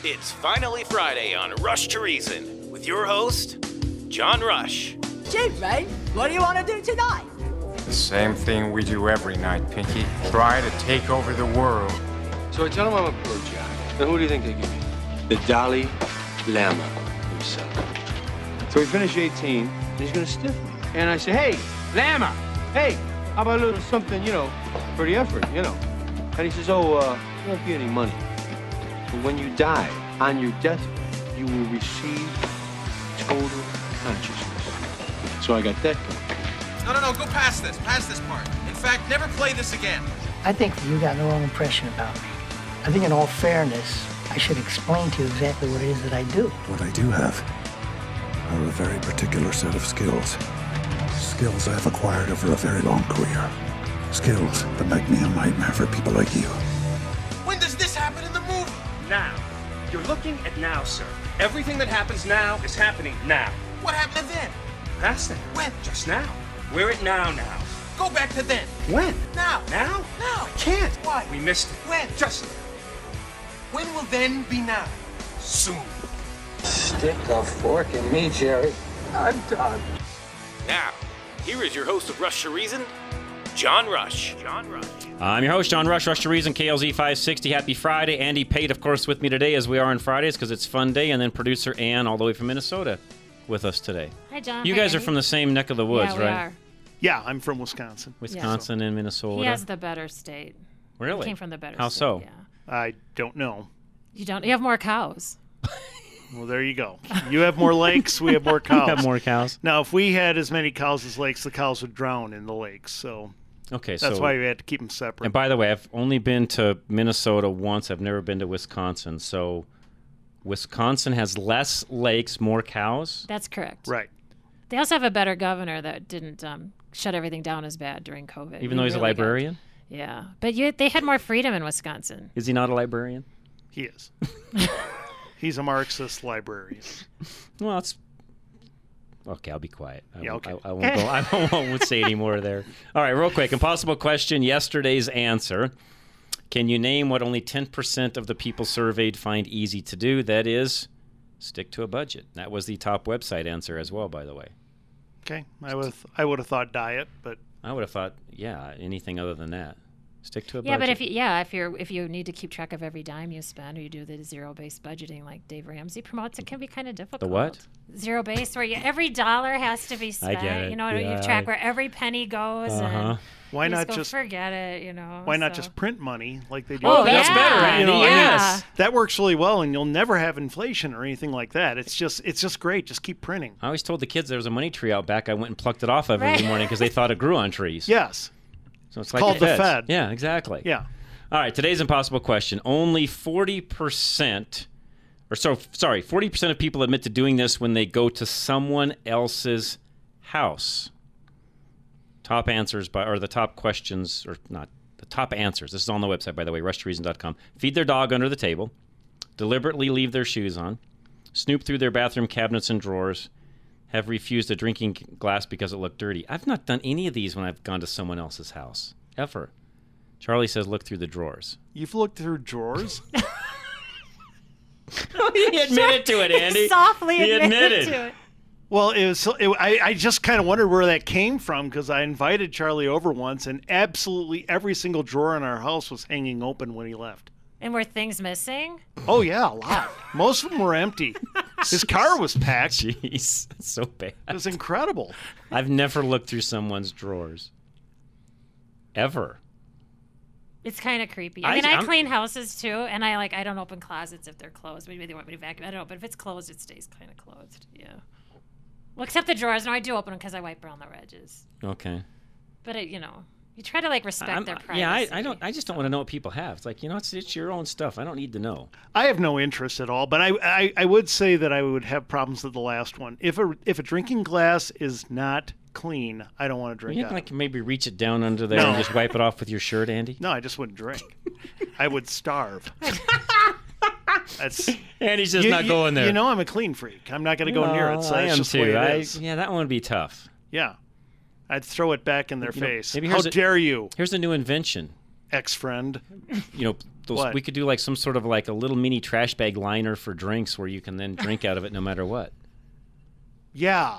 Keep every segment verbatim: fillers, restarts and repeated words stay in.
It's finally Friday on Rush to Reason with your host, John Rush. Gee, Ray, what do you want to do tonight? The same thing we do every night, Pinky. Try to take over the world. So I tell him I'm a pro jack. And who do you think they give me? The Dalai Lama himself. So we finish eighteen, and he's gonna stiff me. And I say, hey, Lama, hey, how about a little something, you know, for the effort, you know? And he says, oh, uh, there won't be any money. But when you die on your deathbed, you will receive total consciousness. So I got that going. No, no, no, go past this, past this part. In fact, never play this again. I think you got the wrong impression about me. I think in all fairness, I should explain to you exactly what it is that I do. What I do have are a very particular set of skills. Skills I've acquired over a very long career. Skills that make me a nightmare for people like you. When does this happen in the movie? Now. You're looking at now, sir. Everything that happens now is happening now. What happened to then? Past that. When? Just now. We're at now now. Go back to then. When? Now. Now? Now. I can't. Why? We missed it. When? Just now. When will then be now? Soon. Stick a fork in me, Jerry. I'm done. Now, here is your host of Rush to Reason, John Rush. John Rush. I'm your host, John Rush, Rush to Reason, K L Z five sixty. Happy Friday. Andy Pate, of course, with me today, as we are on Fridays, because it's fun day, and then producer Ann, all the way from Minnesota, with us today. Hi, John. You Hi, guys Andy. are from the same neck of the woods, yeah, we right? Are. Yeah, I'm from Wisconsin. Wisconsin yeah. and Minnesota. He has the better state. Really? He came from the better How state. so? Yeah. I don't know. You don't. You have more cows. Well, there you go. You have more lakes, we have more cows. We have more cows. Now, if we had as many cows as lakes, the cows would drown in the lakes. So okay, that's so, why we had to keep them separate. And by the way, I've only been to Minnesota once. I've never been to Wisconsin. So Wisconsin has less lakes, more cows? That's correct. Right. They also have a better governor that didn't um, shut everything down as bad during COVID. Even he though he's really a librarian? Got, yeah. But you, they had more freedom in Wisconsin. Is he not a librarian? He is. He's a Marxist librarian. Well, it's okay. I'll be quiet. I, yeah, okay. I, I won't go. I won't say any more there. All right, real quick. Impossible question. Yesterday's answer. Can you name what only ten percent of the people surveyed find easy to do? That is, stick to a budget. That was the top website answer as well, by the way. Okay, I would I would have thought diet, but I would have thought yeah, anything other than that. Stick to a yeah, budget. but if you, yeah, if you're if you need to keep track of every dime you spend, or you do the zero-based budgeting like Dave Ramsey promotes, it can be kind of difficult. The what? Zero-based, where you, every dollar has to be spent. I get it. You know, yeah, you track I... where every penny goes. Uh-huh. And why not just, just forget it? You know. Why so. not just print money like they do? Oh, that's yeah. better, Andy. You know, yeah. I mean, that works really well, and you'll never have inflation or anything like that. It's just it's just great. Just keep printing. I always told the kids there was a money tree out back. I went and plucked it off of right. every morning because they thought it grew on trees. Yes. So it's, it's like called the the feds. Fed. Yeah, exactly. Yeah. All right, today's impossible question. Only forty percent, or so, sorry, forty percent of people admit to doing this when they go to someone else's house. Top answers, by, or the top questions, or not, the top answers. This is on the website, by the way, rush to reason dot com. Feed their dog under the table. Deliberately leave their shoes on. Snoop through their bathroom cabinets and drawers. Have refused a drinking glass because it looked dirty. I've not done any of these when I've gone to someone else's house, ever. Charlie says look through the drawers. You've looked through drawers? He admitted to it, Andy. He softly he admitted, admitted to it. Well, it was. It, I, I just kind of wondered where that came from because I invited Charlie over once, and absolutely every single drawer in our house was hanging open when he left. And were things missing? Oh, yeah, a lot. Most of them were empty. His car was packed. Jeez, that's so bad. It was incredible. I've never looked through someone's drawers. Ever. It's kind of creepy. I, I mean, I I'm, clean houses too, and I like I don't open closets if they're closed. Maybe they want me to vacuum. I don't know, but if it's closed, it stays kind of closed. Yeah. Well, except the drawers. No, I do open them because I wipe around the edges. Okay. But it, you know, you try to like respect I'm, their privacy. Yeah, I, I don't. I just don't want to know what people have. It's like, you know, it's it's your own stuff. I don't need to know. I have no interest at all, but I, I, I would say that I would have problems with the last one. If a if a drinking glass is not clean, I don't want to drink. You out. can like maybe reach it down under there no. and just wipe it off with your shirt, Andy. No, I just wouldn't drink. I would starve. That's Andy's just you, not you, going there. You know, I'm a clean freak. I'm not going to go no, near it. So I that's am just too. the way it I, is. yeah, that one would be tough. Yeah, I'd throw it back in their you know, face. maybe How a, dare you? Here's a new invention. Ex-friend. You know, those, What? we could do like some sort of like a little mini trash bag liner for drinks where you can then drink out of it no matter what. Yeah.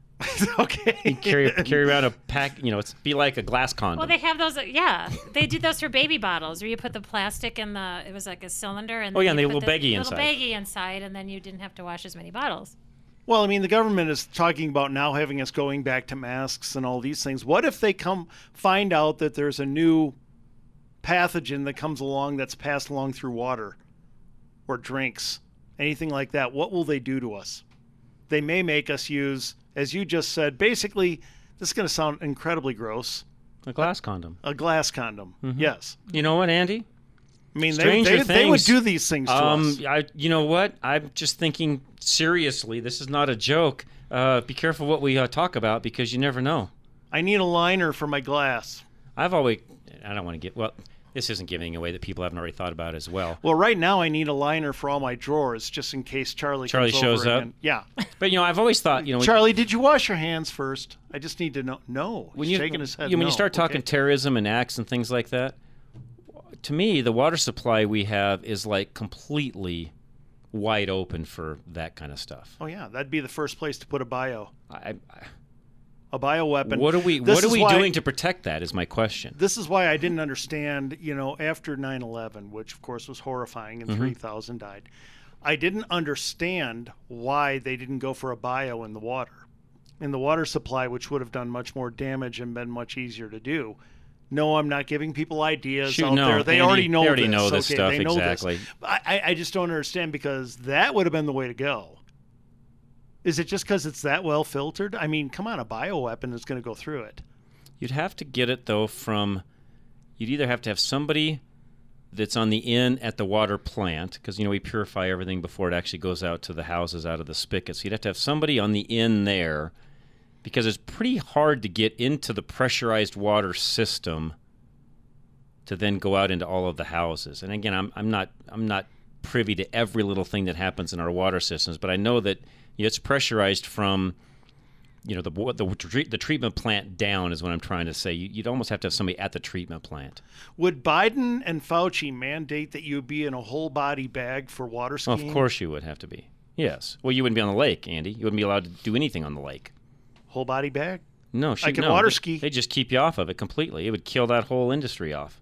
Okay. You carry carry around a pack, you know, it's be like a glass condom. Well, they have those. Yeah, they do those for baby bottles, where you put the plastic in the. It was like a cylinder, and Oh, then yeah, and you they put little the baggie little inside. baggie inside, and then you didn't have to wash as many bottles. Well, I mean, the government is talking about now having us going back to masks and all these things. What if they come find out that there's a new pathogen that comes along that's passed along through water or drinks, anything like that? What will they do to us? They may make us use, as you just said, basically, this is going to sound incredibly gross. A glass condom. A glass condom, Mhm. yes. You know what, Andy? I mean, they, Stranger they, they would things. do these things to um, us. I, you know what? I'm just thinking seriously. This is not a joke. Uh, be careful what we uh, talk about because you never know. I need a liner for my glass. I've always. I don't want to get. Well, this isn't giving away that people haven't already thought about as well. Well, right now I need a liner for all my drawers just in case Charlie Charlie comes shows over up. and- yeah. But you know, I've always thought, you know, when- Charlie, did you wash your hands first? I just need to know. No. when He's you shaking his head. you- when no. you start talking Okay. terrorism and acts and things like that, to me, the water supply we have is like completely wide open for that kind of stuff. Oh yeah, that'd be the first place to put a bio. I, I, a bioweapon. what are we This What are is we why- doing to protect that? Is my question. This is why I didn't understand, you know, after nine eleven, which of course was horrifying and Mhm. three thousand died. I didn't understand why they didn't go for a bio in the water. In the water supply, which would have done much more damage and been much easier to do. No, I'm not giving people ideas Shoot, out no, there. They Andy, already know they already this. know this okay, stuff, they know exactly. This. I, I just don't understand because that would have been the way to go. Is it just because it's that well filtered? I mean, come on, a bioweapon is going to go through it. You'd have to get it though from. You'd either have to have somebody that's on the in at the water plant because you know we purify everything before it actually goes out to the houses out of the spigot. So you'd have to have somebody on the in there because it's pretty hard to get into the pressurized water system to then go out into all of the houses. And again, I'm I'm not I'm not privy to every little thing that happens in our water systems, but I know that you know, it's pressurized from you know the the the treatment plant down is what I'm trying to say. You, you'd almost have to have somebody at the treatment plant. Would Biden and Fauci mandate that you be in a whole body bag for water skiing? Of course you would have to be. Yes. Well, you wouldn't be on the lake, Andy. You wouldn't be allowed to do anything on the lake. Whole body bag? No, shoot, I could no. water They- ski. They just keep you off of it completely. It would kill that whole industry off.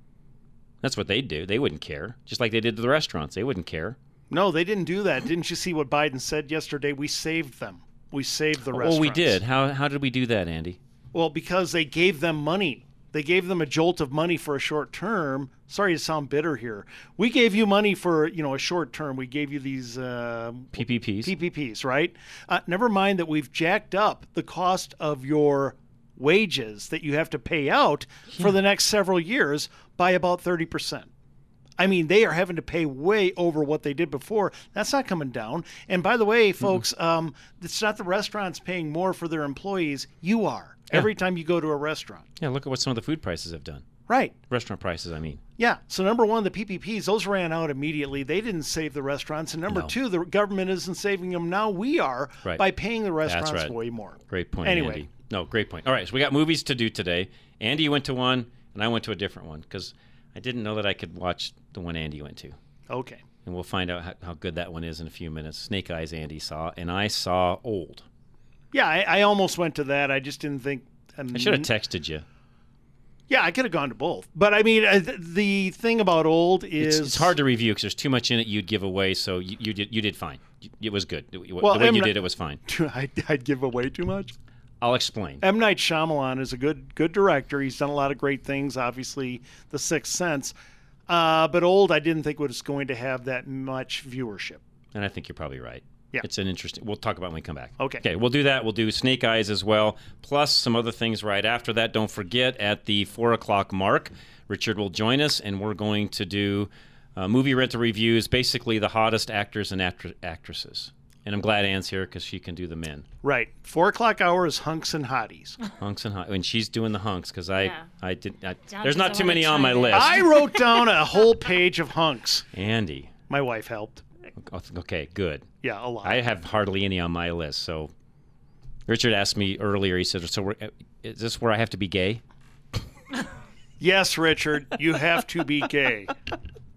That's what they'd do. They wouldn't care. Just like they did to the restaurants. They wouldn't care. No, they didn't do that. Didn't you see what Biden said yesterday? We saved them. We saved the restaurants. Oh, we did. How how did we do that, Andy? Well, because they gave them money. They gave them a jolt of money for a short term. Sorry to sound bitter here. We gave you money for, you know, a short term. We gave you these uh, P P Ps. P P Ps, right? Uh, never mind that we've jacked up the cost of your wages that you have to pay out for the next several years by about thirty percent. I mean, they are having to pay way over what they did before. That's not coming down. And by the way, folks, mm-hmm. um, it's not the restaurants paying more for their employees. You are. Yeah. Every time you go to a restaurant. Yeah, look at what some of the food prices have done. Right. Restaurant prices, I mean. Yeah. So number one, the P P Ps, those ran out immediately. They didn't save the restaurants. And number No. two, the government isn't saving them. Now we are Right. by paying the restaurants That's right. way more. Great point, Anyway. Andy. No, great point. All right, so we got movies to do today. Andy went to one, and I went to a different one because I didn't know that I could watch the one Andy went to. Okay. And we'll find out how, how good that one is in a few minutes. Snake Eyes Andy saw, and I saw Old. Yeah, I, I almost went to that. I just didn't think. Um, I should have texted you. Yeah, I could have gone to both. But I mean, uh, th- the thing about Old is It's, it's hard to review because there's too much in it you'd give away, so you, you did you did fine. You- It was good. The Well, the way M. you Ni- did it was fine. I'd, I'd give away too much. I'll explain. M. Night Shyamalan is a good good director. He's done a lot of great things. Obviously, The Sixth Sense. Uh, but Old, I didn't think was going to have that much viewership. And I think you're probably right. Yeah. It's an interesting. We'll talk about it when we come back. Okay. Okay, we'll do that. We'll do Snake Eyes as well, plus some other things right after that. Don't forget, at the four o'clock mark, Richard will join us, and we're going to do uh, movie rental reviews, basically the hottest actors and actr- actresses. And I'm glad Ann's here because she can do the men. Right. Four o'clock hour is hunks and hotties. Hunks and hot. And she's doing the hunks because I, Yeah. I did. I, John there's not doesn't too wanna many on my chime in. list. I wrote down a whole page of hunks. Andy. My wife helped. Okay, good. Yeah, a lot. I have hardly any on my list. So Richard asked me earlier, he said, so we're, is this where I have to be gay? Yes, Richard, you have to be gay.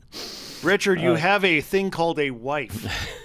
Richard, you Uh, have a thing called a wife.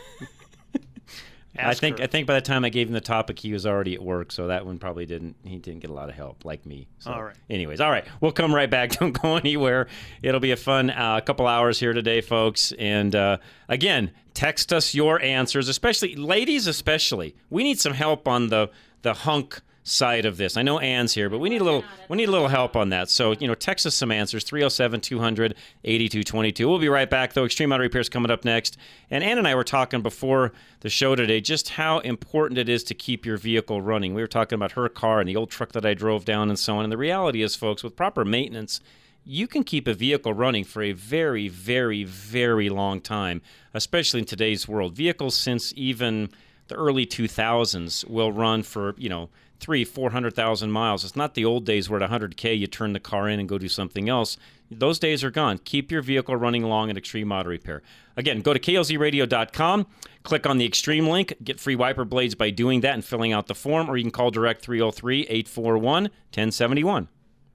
I think I think by the time I gave him the topic, he was already at work, so that one probably didn't. He didn't get a lot of help, like me. So, all right. Anyways, all right, we'll come right back. Don't go anywhere. It'll be a fun uh, couple hours here today, folks. And uh, again, text us your answers, especially ladies. Especially, we need some help on the the hunk side of this. I know Ann's here, but we need a little we need a little help on that. So, you know, text us some answers, three oh seven, two hundred, eighty-two twenty-two. We'll be right back, though. Extreme Auto Repair is coming up next. And Ann and I were talking before the show today just how important it is to keep your vehicle running. We were talking about her car and the old truck that I drove down and so on. And the reality is, folks, with proper maintenance, you can keep a vehicle running for a very, very, very long time, especially in today's world. Vehicles since even the early two thousands will run for, you know, three, four hundred thousand miles. It's not the old days where at one hundred K you turn the car in and go do something else. Those days are gone. Keep your vehicle running long at Extreme Auto Repair. Again, go to K L Z radio dot com, click on the Extreme link, get free wiper blades by doing that and filling out the form, or you can call direct three oh three, eight four one, one oh seven one.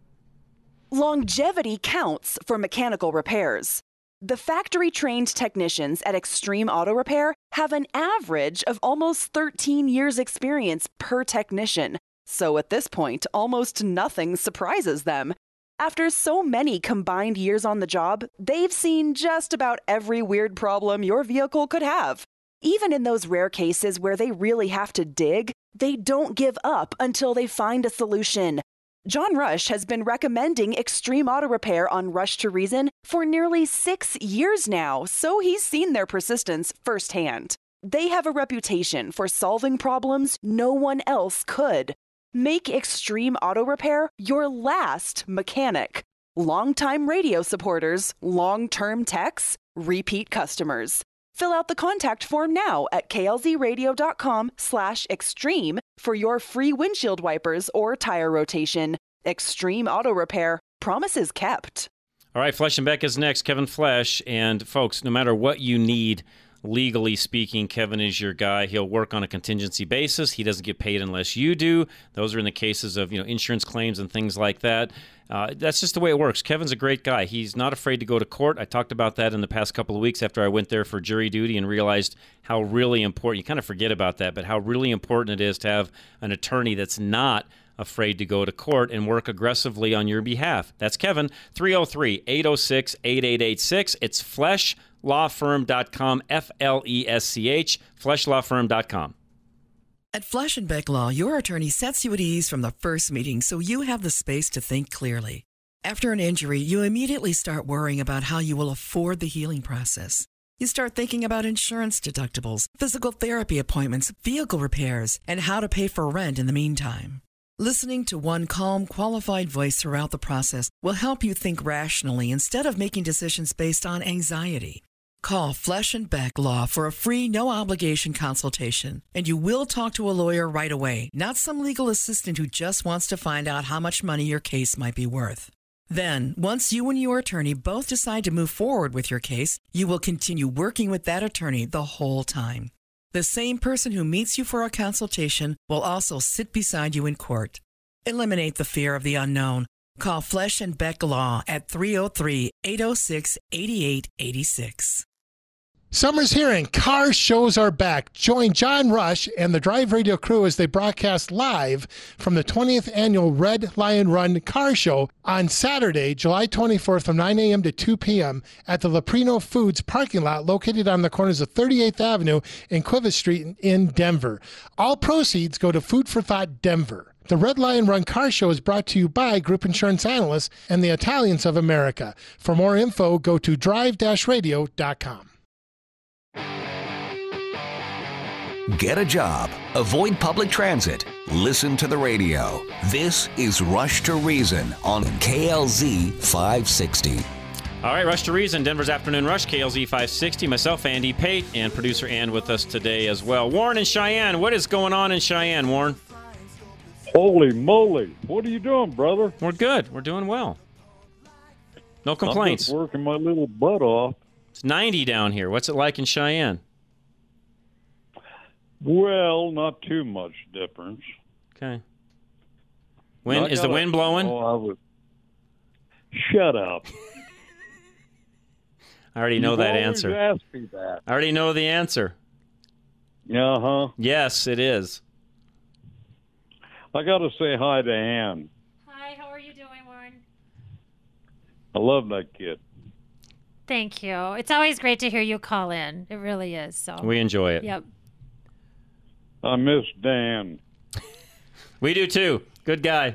Longevity counts for mechanical repairs. The factory-trained technicians at Extreme Auto Repair have an average of almost thirteen years experience per technician. So at this point, almost nothing surprises them. After so many combined years on the job, they've seen just about every weird problem your vehicle could have. Even in those rare cases where they really have to dig, they don't give up until they find a solution. John Rush has been recommending Extreme Auto Repair on Rush to Reason for nearly six years now, so he's seen their persistence firsthand. They have a reputation for solving problems no one else could. Make Extreme Auto Repair your last mechanic. Longtime radio supporters, long-term techs, repeat customers. Fill out the contact form now at K L Z radio dot com slash extreme for your free windshield wipers or tire rotation. Extreme Auto Repair. Promises kept. All right, Flesh and Beck is next. Kevin Flesh. And, folks, no matter what you need, legally speaking, Kevin is your guy. He'll work on a contingency basis. He doesn't get paid unless you do. Those are in the cases of, you know, insurance claims and things like that. Uh, that's just the way it works. Kevin's a great guy. He's not afraid to go to court. I talked about that in the past couple of weeks after I went there for jury duty and realized how really important, you kind of forget about that, but how really important it is to have an attorney that's not afraid to go to court and work aggressively on your behalf. That's Kevin, three oh three, eight oh six, eight eight eight six. It's flesh law firm dot com, F L E S C H, flesh law firm dot com. At Flesh and Beck Law, your attorney sets you at ease from the first meeting so you have the space to think clearly. After an injury, you immediately start worrying about how you will afford the healing process. You start thinking about insurance deductibles, physical therapy appointments, vehicle repairs, and how to pay for rent in the meantime. Listening to one calm, qualified voice throughout the process will help you think rationally instead of making decisions based on anxiety. Call Flesh and Beck Law for a free, no-obligation consultation, and you will talk to a lawyer right away, not some legal assistant who just wants to find out how much money your case might be worth. Then, once you and your attorney both decide to move forward with your case, you will continue working with that attorney the whole time. The same person who meets you for a consultation will also sit beside you in court. Eliminate the fear of the unknown. Call Flesh and Beck Law at three oh three, eight oh six, eight eight eight six. Summer's here and car shows are back. Join John Rush and the Drive Radio crew as they broadcast live from the twentieth Annual Red Lion Run Car Show on Saturday, July twenty-fourth from nine a.m. to two p.m. at the Leprino Foods parking lot located on the corners of thirty-eighth Avenue and Cuevas Street in Denver. All proceeds go to Food for Thought Denver. The Red Lion Run Car Show is brought to you by Group Insurance Analysts and the Italians of America. For more info, go to drive radio dot com. Get a job. Avoid public transit. Listen to the radio. This is Rush to Reason on K L Z five sixty. All right, Rush to Reason, Denver's Afternoon Rush, K L Z five sixty. Myself, Andy Pate, and producer Ann with us today as well. Warren and Cheyenne. What is going on in Cheyenne, Warren? Holy moly. What are you doing, brother? We're good. We're doing well. No complaints. I'm just working my little butt off. It's ninety down here. What's it like in Cheyenne? Well, not too much difference. Okay. Wind, is the wind blowing? Oh, I was, shut up. I already know You've that always answer. asked me that. I already know the answer. Uh huh. Yes, it is. I got to say hi to Ann. Hi, how are you doing, Warren? I love that kid. Thank you. It's always great to hear you call in. It really is. So We enjoy it. Yep. I miss Dan. We do too. Good guy.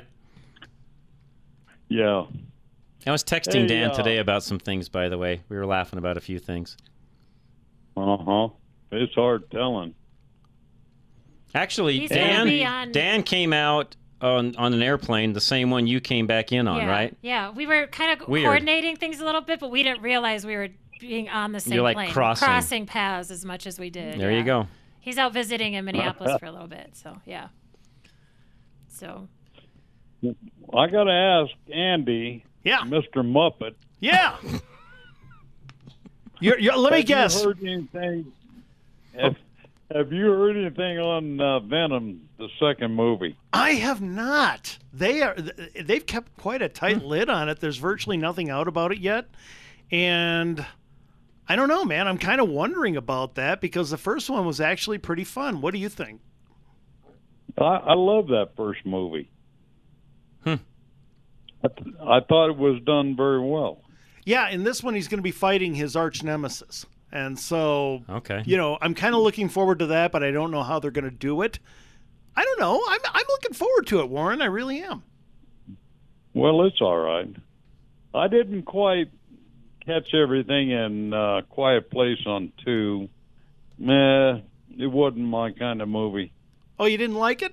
Yeah. I was texting Hey, Dan uh, today about some things, by the way. We were laughing about a few things. Uh huh. It's hard telling. Actually, He's gonna be on- Dan Dan came out on on an airplane, the same one you came back in on, yeah. right? Yeah. We were kind of Weird. coordinating things a little bit, but we didn't realize we were being on the same You're like plane. crossing. paths as much as we did. There yeah. you go. He's out visiting in Minneapolis for a little bit. So, yeah. So. I got to ask Andy. Yeah. Mister Muppet. Yeah. You're, you're, let me have guess. You heard anything? Have, have you heard anything on uh, Venom, the second movie? I have not. They are. They've kept quite a tight lid on it. There's virtually nothing out about it yet, and I don't know, man. I'm kind of wondering about that because the first one was actually pretty fun. What do you think? I, I love that first movie. Hmm. I, th- I thought it was done very well. Yeah, in this one, he's going to be fighting his arch nemesis. And so, okay. you know, I'm kind of looking forward to that, but I don't know how they're going to do it. I don't know. I'm, I'm looking forward to it, Warren. I really am. Well, it's all right. I didn't quite catch everything in uh, Quiet Place on two. Meh, it wasn't my kind of movie. Oh, you didn't like it?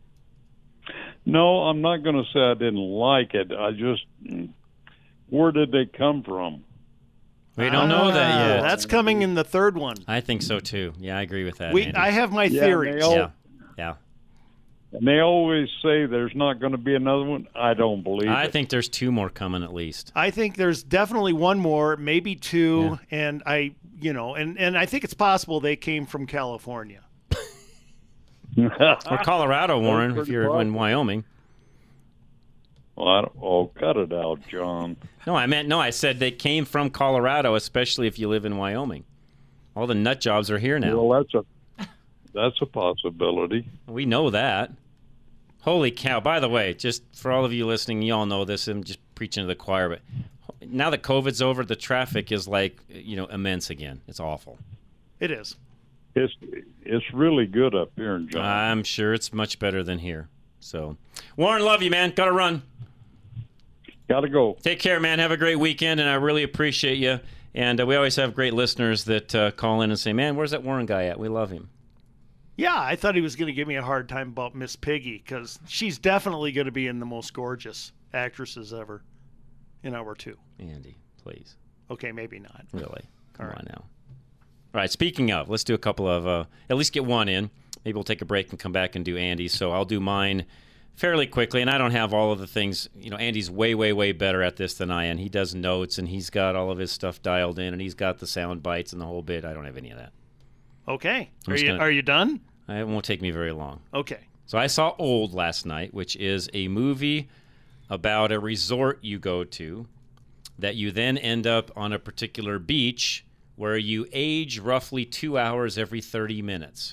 No, I'm not going to say I didn't like it. I just, where did they come from? We don't know that yet. That's coming in the third one. I think so too. Yeah, I agree with that. We, Andy. I have my Yeah, theories. they all- Yeah. Yeah. And they always say there's not going to be another one. I don't believe I it. think there's two more coming at least. I think there's definitely one more, maybe two, and I, you know, and, and I think it's possible they came from California. Or Colorado, Warren, if pretty you're in possible. Wyoming. Well, I don't, oh, cut it out, John. No, I meant, no, I said they came from Colorado, especially if you live in Wyoming. All the nut jobs are here now. Well, that's a that's a possibility. We know that. Holy cow. By the way, just for all of you listening, you all know this. I'm just preaching to the choir, but now that COVID's over, the traffic is like, you know, immense again. It's awful. It is. It's it's really good up here in John. I'm sure it's much better than here. So, Warren, love you, man. Got to run. Got to go. Take care, man. Have a great weekend, and I really appreciate you. And uh, we always have great listeners that uh, call in and say, man, where's that Warren guy at? We love him. Yeah, I thought he was going to give me a hard time about Miss Piggy because she's definitely going to be in the most gorgeous actresses ever in hour two. Andy, please. Okay, maybe not. Really? Come All right. on now. All right, speaking of, let's do a couple of, uh, at least get one in. Maybe we'll take a break and come back and do Andy's. So I'll do mine fairly quickly, and I don't have all of the things. You know, Andy's way, way, way better at this than I am. He does notes, and he's got all of his stuff dialed in, and he's got the sound bites and the whole bit. I don't have any of that. Okay. I'm Are just you, gonna- are you done? It won't take me very long. Okay. So I saw Old last night, which is a movie about a resort you go to that you then end up on a particular beach where you age roughly two hours every thirty minutes.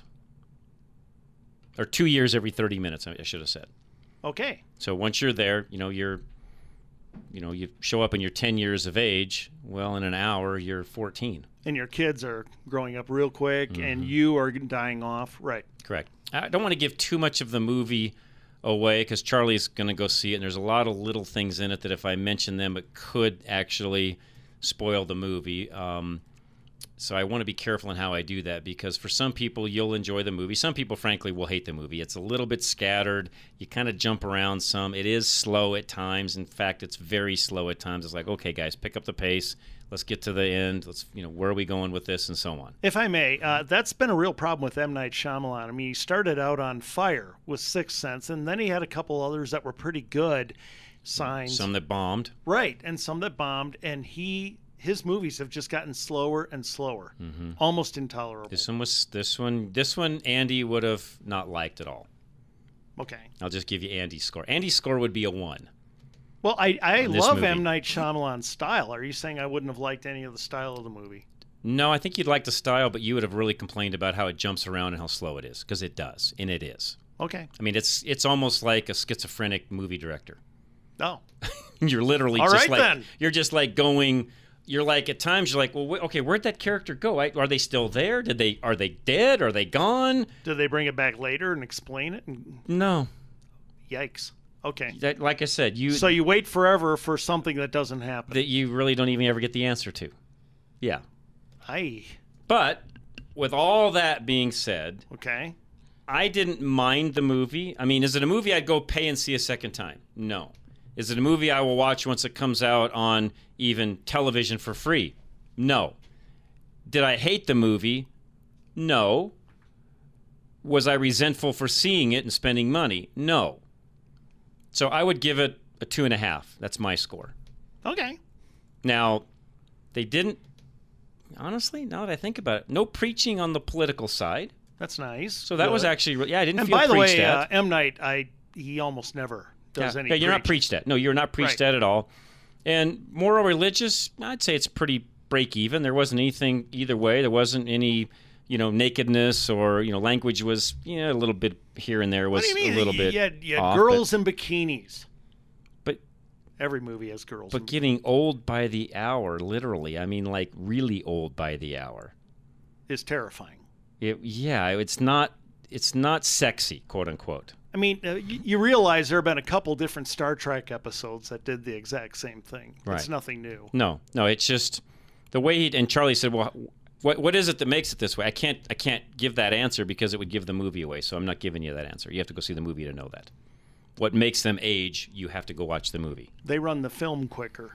Or two years every thirty minutes, I should have said. Okay. So once you're there, you know, you're, you know, you show up and you're ten years of age. Well, in an hour, you're fourteen. And your kids are growing up real quick, Mm-hmm. and you are dying off. Right. Correct. I don't want to give too much of the movie away because Charlie's going to go see it, and there's a lot of little things in it that if I mention them, it could actually spoil the movie. Um, so I want to be careful in how I do that because for some people, you'll enjoy the movie. Some people, frankly, will hate the movie. It's a little bit scattered. You kind of jump around some. It is slow at times. In fact, it's very slow at times. It's like, okay, guys, pick up the pace. Let's get to the end. Let's, you know, where are we going with this and so on. If I may, uh, that's been a real problem with M. Night Shyamalan. I mean, he started out on fire with Sixth Sense, and then he had a couple others that were pretty good. Signs. Some that bombed. Right, and some that bombed, and he his movies have just gotten slower and slower, Mm-hmm. almost intolerable. This one was this one. This one Andy would have not liked at all. Okay. I'll just give you Andy's score. Andy's score would be a one. Well, I, I on this love movie. M. Night Shyamalan's style. Are you saying I wouldn't have liked any of the style of the movie? No, I think you'd like the style, but you would have really complained about how it jumps around and how slow it is, because it does, and it is. Okay. I mean, it's it's almost like a schizophrenic movie director. Oh. You're literally All just right, like then. you're just like going. You're like at times you're like, well, wait, okay, where'd that character go? I, are they still there? Did they? Are they dead? Are they gone? Did they bring it back later and explain it? And... No. Yikes. Okay. That, like I said, you. So you wait forever for something that doesn't happen. That you really don't even ever get the answer to. Yeah. Aye. But with all that being said, okay, I didn't mind the movie. I mean, is it a movie I'd go pay and see a second time? No. Is it a movie I will watch once it comes out on even television for free? No. Did I hate the movie? No. Was I resentful for seeing it and spending money? No. So I would give it a two and a half. That's my score. Okay. Now, they didn't, honestly, now that I think about it, no preaching on the political side. That's nice. So that Good. was actually, yeah, I didn't and feel by the preached way, at. uh, M. Night, I he almost never does yeah. any. Yeah, you're not preaching. preached at. No, you're not preached Right. at at all. And moral religious, I'd say it's pretty break even. There wasn't anything either way. There wasn't any, you know, nakedness or, you know, language was, you know, a little bit here and there was What do you mean? a little bit You had, you had off, girls in bikinis. But every movie has girls. But in getting old by the hour, literally. I mean, like really old by the hour. is terrifying. It, yeah, it's not it's not sexy, quote unquote. I mean, uh, you, you realize there have been a couple different Star Trek episodes that did the exact same thing. Right. It's nothing new. No, no, it's just the way he and Charlie said, "Well, what what is it that makes it this way?" I can't I can't give that answer because it would give the movie away. So I'm not giving you that answer. You have to go see the movie to know that. What makes them age? You have to go watch the movie. They run the film quicker.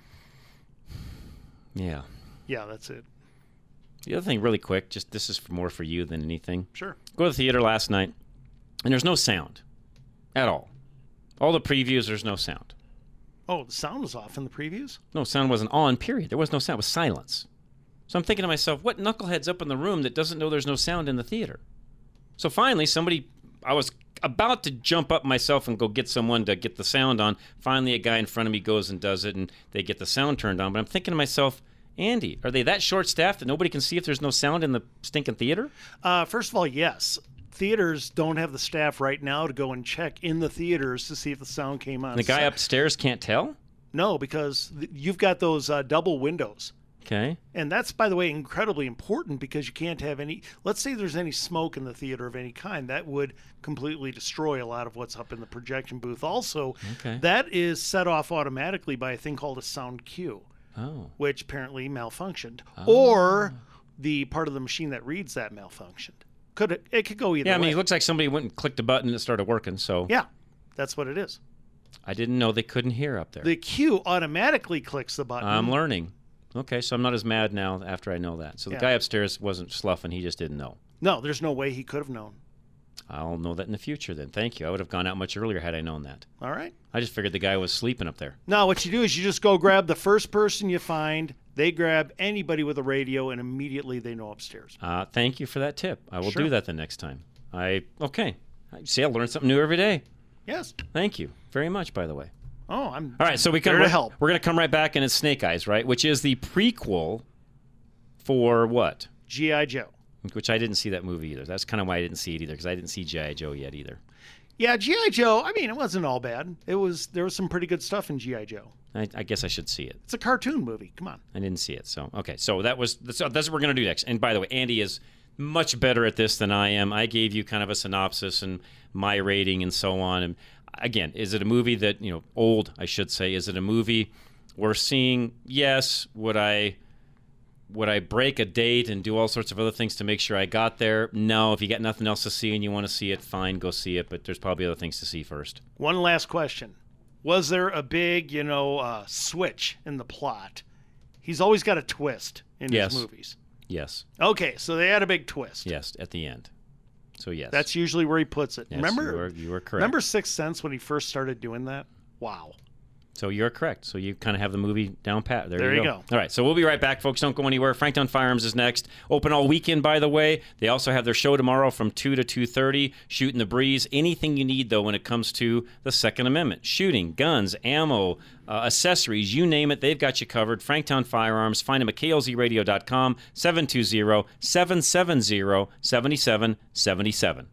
Yeah. Yeah, that's it. The other thing, really quick, just this is more for you than anything. Sure. Go to the theater last night, and there's no sound at all. All the previews, there's no sound. Oh, the sound was off in the previews? No, sound wasn't on, period. There was no sound. It was silence. So I'm thinking to myself, what knucklehead's up in the room that doesn't know there's no sound in the theater? So finally, somebody, I was about to jump up myself and go get someone to get the sound on. Finally, a guy in front of me goes and does it, and they get the sound turned on. But I'm thinking to myself, Andy, are they that short-staffed that nobody can see if there's no sound in the stinking theater? Uh, first of all, yes. Theaters don't have the staff right now to go and check in the theaters to see if the sound came on. And the guy upstairs can't tell? No, because th- you've got those uh, double windows. Okay. And that's, by the way, incredibly important because you can't have any. Let's say there's any smoke in the theater of any kind. That would completely destroy a lot of what's up in the projection booth. Also, Okay. that is set off automatically by a thing called a sound cue, Oh. which apparently malfunctioned. Oh. Or the part of the machine that reads that malfunctioned. Could it, it could go either Yeah, I mean, way. it looks like somebody went and clicked a button and it started working, so. Yeah, that's what it is. I didn't know they couldn't hear up there. The cue automatically clicks the button. I'm learning. Okay, so I'm not as mad now after I know that. So the Yeah. guy upstairs wasn't sloughing, he just didn't know. No, there's no way he could have known. I'll know that in the future then. Thank you. I would have gone out much earlier had I known that. All right. I just figured the guy was sleeping up there. Now, what you do is you just go grab the first person you find. They grab anybody with a radio, and immediately they know upstairs. Uh, thank you for that tip. I will Sure. do that the next time. I okay. I see, I learn something new every day. Yes. Thank you very much, by the way. Oh, I'm All right, so we there come to help. We're going to come right back, and it's Snake Eyes, right? Which is the prequel for what? G I. Joe. Which I didn't see that movie either. That's kind of why I didn't see it either, because I didn't see G I. Joe yet either. Yeah, G I. Joe. I mean, it wasn't all bad. It was there was some pretty good stuff in G I. Joe. I, I guess I should see it. It's a cartoon movie. Come on. I didn't see it. So, okay. So that was so that's what we're going to do next. And by the way, Andy is much better at this than I am. I gave you kind of a synopsis and my rating and so on. And again, is it a movie that, you know, old, I should say, is it a movie we're seeing? Yes. Would I would I break a date and do all sorts of other things to make sure I got there? No. If you got nothing else to see and you want to see it, fine, go see it, but there's probably other things to see first. One last question. Was there a big, you know, uh, switch in the plot? He's always got a twist in Yes. his movies. Yes. Okay, so they had a big twist. Yes, at the end. So yes. That's usually where he puts it. Yes, remember? you are, you are correct. Remember Sixth Sense when he first started doing that? Wow. So you're correct. So you kind of have the movie down pat. There, There you you go. go. All right. So we'll be right back, folks. Don't go anywhere. Franktown Firearms is next. Open all weekend, by the way. They also have their show tomorrow from two to two thirty. Shooting the breeze. Anything you need, though, when it comes to the Second Amendment. Shooting, guns, ammo, uh, accessories, you name it. They've got you covered. Franktown Firearms. Find them at K L Z radio dot com, seven two zero, seven seven zero, seven seven seven seven.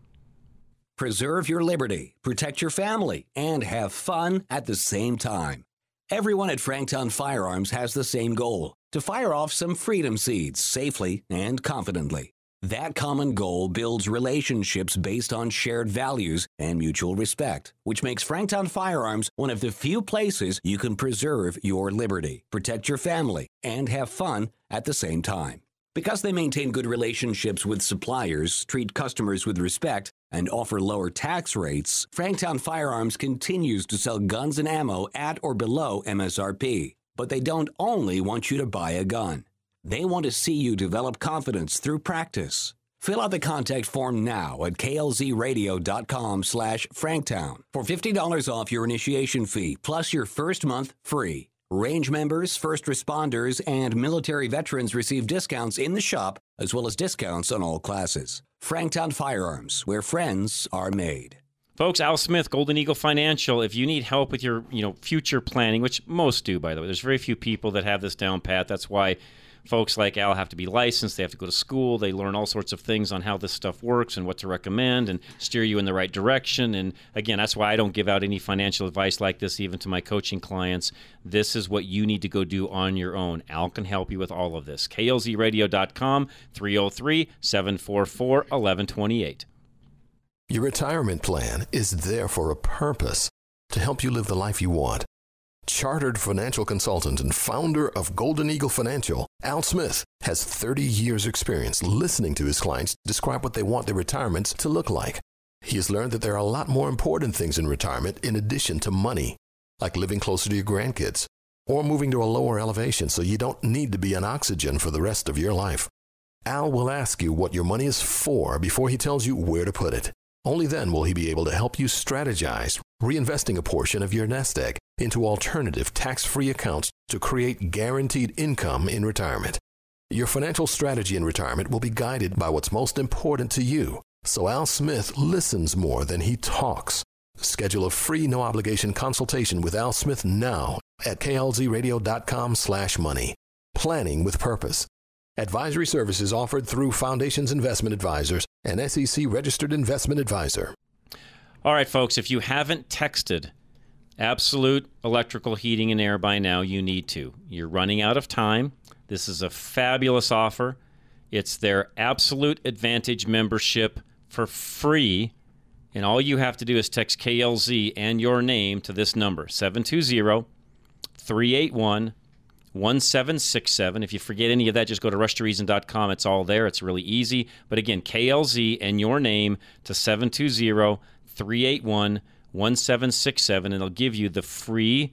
Preserve your liberty, protect your family, and have fun at the same time. Everyone at Franktown Firearms has the same goal, to fire off some freedom seeds safely and confidently. That common goal builds relationships based on shared values and mutual respect, which makes Franktown Firearms one of the few places you can preserve your liberty, protect your family, and have fun at the same time. Because they maintain good relationships with suppliers, treat customers with respect, and offer lower tax rates, Franktown Firearms continues to sell guns and ammo at or below M S R P. But they don't only want you to buy a gun. They want to see you develop confidence through practice. Fill out the contact form now at K L Z radio dot com slash Franktown for fifty dollars off your initiation fee, plus your first month free. Range members, first responders, and military veterans receive discounts in the shop, as well as discounts on all classes. Franktown Firearms, where friends are made. Folks, Al Smith, Golden Eagle Financial. If you need help with your, you know, future planning, which most do, by the way, there's very few people that have this down pat. That's why folks like Al have to be licensed. They have to go to school. They learn all sorts of things on how this stuff works and what to recommend and steer you in the right direction. And again, that's why I don't give out any financial advice like this even to my coaching clients. This is what you need to go do on your own. Al can help you with all of this. K L Z radio dot com, three oh three, seven four four, eleven twenty-eight. Your retirement plan is there for a purpose, to help you live the life you want. Chartered financial consultant and founder of Golden Eagle Financial, Al Smith has thirty years experience listening to his clients describe what they want their retirements to look like. He has learned that there are a lot more important things in retirement in addition to money, like living closer to your grandkids or moving to a lower elevation so you don't need to be on oxygen for the rest of your life. Al will ask you what your money is for before he tells you where to put it. Only then will he be able to help you strategize, reinvesting a portion of your nest egg into alternative tax-free accounts to create guaranteed income in retirement. Your financial strategy in retirement will be guided by what's most important to you. So Al Smith listens more than he talks. Schedule a free no-obligation consultation with Al Smith now at K L Z radio dot com slash money. Planning with purpose. Advisory services offered through Foundations Investment Advisors, an S E C-registered investment advisor. All right, folks, if you haven't texted Absolute Electrical Heating and Air by now, you need to. You're running out of time. This is a fabulous offer. It's their Absolute Advantage membership for free, and all you have to do is text K L Z and your name to this number, seven two zero, three eight one, one seven six seven. If you forget any of that, just go to rush to reason dot com. It's all there. It's really easy. But again, K L Z and your name to seven two zero, three eight one, one seven six seven, and it'll give you the free,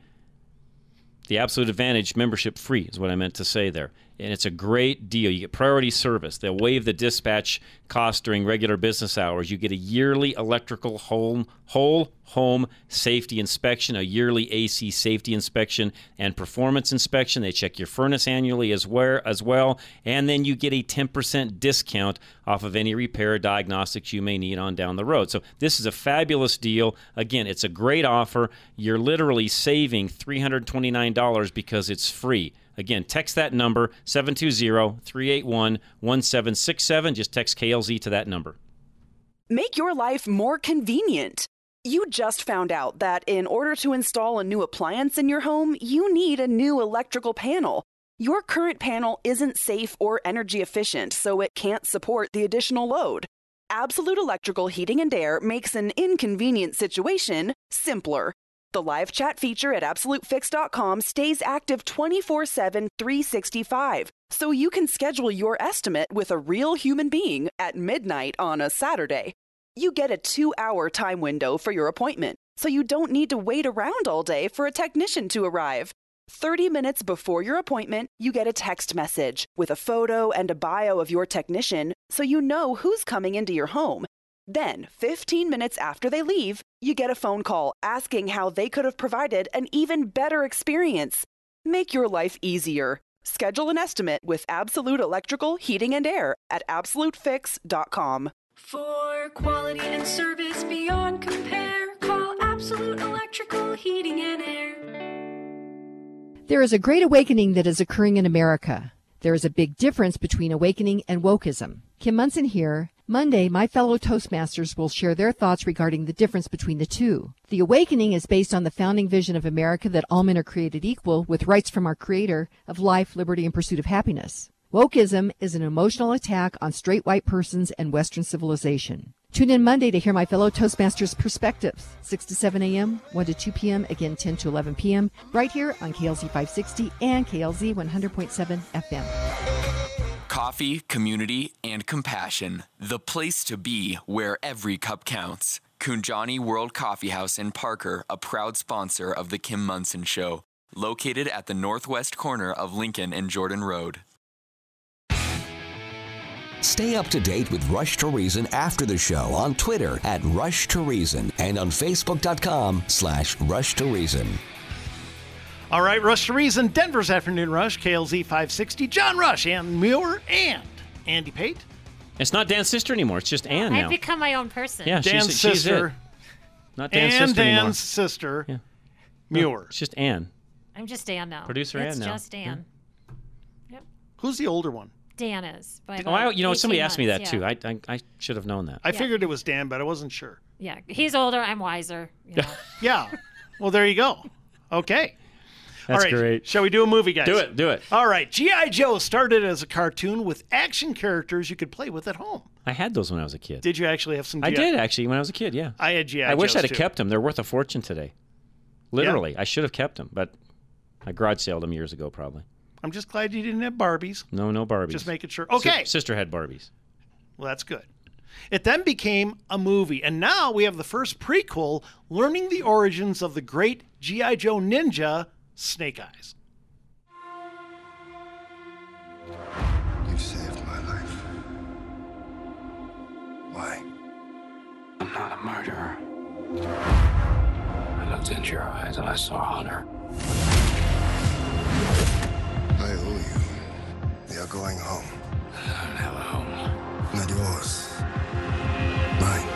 the Absolute Advantage membership free is what I meant to say there. And it's a great deal. You get priority service. They'll waive the dispatch cost during regular business hours. You get a yearly electrical home, whole home safety inspection, a yearly A C safety inspection and performance inspection. They check your furnace annually as well, as well. And then you get a ten percent discount off of any repair or diagnostics you may need on down the road. So this is a fabulous deal. Again, it's a great offer. You're literally saving three hundred twenty-nine dollars because it's free. Again, text that number, seven two zero, three eight one, one seven six seven. Just text K L Z to that number. Make your life more convenient. You just found out that in order to install a new appliance in your home, you need a new electrical panel. Your current panel isn't safe or energy efficient, so it can't support the additional load. Absolute Electrical Heating and Air makes an inconvenient situation simpler. The live chat feature at absolute fix dot com stays active twenty-four seven, three sixty-five, so you can schedule your estimate with a real human being at midnight on a Saturday. You get a two-hour time window for your appointment, so you don't need to wait around all day for a technician to arrive. thirty minutes before your appointment, you get a text message with a photo and a bio of your technician, so you know who's coming into your home. Then, fifteen minutes after they leave, you get a phone call asking how they could have provided an even better experience. Make your life easier. Schedule an estimate with Absolute Electrical, Heating and Air at absolute fix dot com. For quality and service beyond compare, call Absolute Electrical, Heating and Air. There is a great awakening that is occurring in America. There is a big difference between awakening and wokeism. Kim Munson here. Monday, my fellow Toastmasters will share their thoughts regarding the difference between the two. The awakening is based on the founding vision of America that all men are created equal with rights from our Creator of life, liberty, and pursuit of happiness. Wokeism is an emotional attack on straight white persons and Western civilization. Tune in Monday to hear my fellow Toastmasters' perspectives, six to seven a.m., one to two p.m., again ten to eleven p.m., right here on K L Z five sixty and K L Z one hundred point seven F M. Coffee, community, and compassion. The place to be where every cup counts. Kunjani World Coffee House in Parker, a proud sponsor of The Kim Munson Show. Located at the northwest corner of Lincoln and Jordan Road. Stay up to date with Rush to Reason after the show on Twitter at Rush to Reason and on Facebook.com slash Rush to Reason. All right, Rush to Reason, Denver's Afternoon Rush, K L Z five sixty, John Rush, Ann Muir, and Andy Pate. It's not Dan's sister anymore. It's just Ann now. I've become my own person. Yeah, Dan's she's, she's sister. it. Not Dan's and sister anymore. Dan's sister, yeah. Muir. No, it's just Ann. I'm just Dan now. Producer it's Ann now. It's just Dan. Yeah. Yep. Who's the older one? Dan is. By Oh, I, you know, somebody months, asked me that yeah. too. I, I I should have known that. I Yeah. figured it was Dan, but I wasn't sure. Yeah, he's older. I'm wiser. You know. Yeah. Well, there you go. Okay. That's All right. great. Shall we do a movie, guys? Do it. Do it. All right. G I. Joe started as a cartoon with action characters you could play with at home. I had those when I was a kid. Did you actually have some G I? I did actually when I was a kid. Yeah. I had G I. I wish Joes I'd have too. kept them. They're worth a fortune today. Literally, I should have kept them, but I garage saled them years ago, probably. I'm just glad you didn't have Barbies. No, no Barbies. Just making sure. Okay. Si- sister had Barbies. Well, that's good. It then became a movie, and now we have the first prequel learning the origins of the great G I. Joe ninja, Snake Eyes. You've saved my life. Why? I'm not a murderer. I looked into your eyes and I saw honor. I owe you. We are going home. I don't have a home. Not yours. Mine.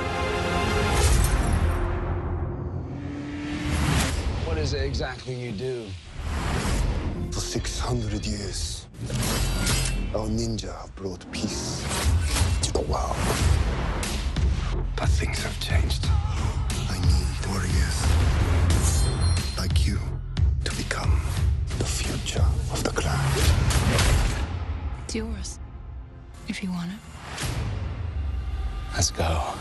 What is it exactly you do? For six hundred years, our ninja have brought peace to the world. But things have changed. I need warriors like you to become the future of the clan. It's yours, if you want it. Let's go.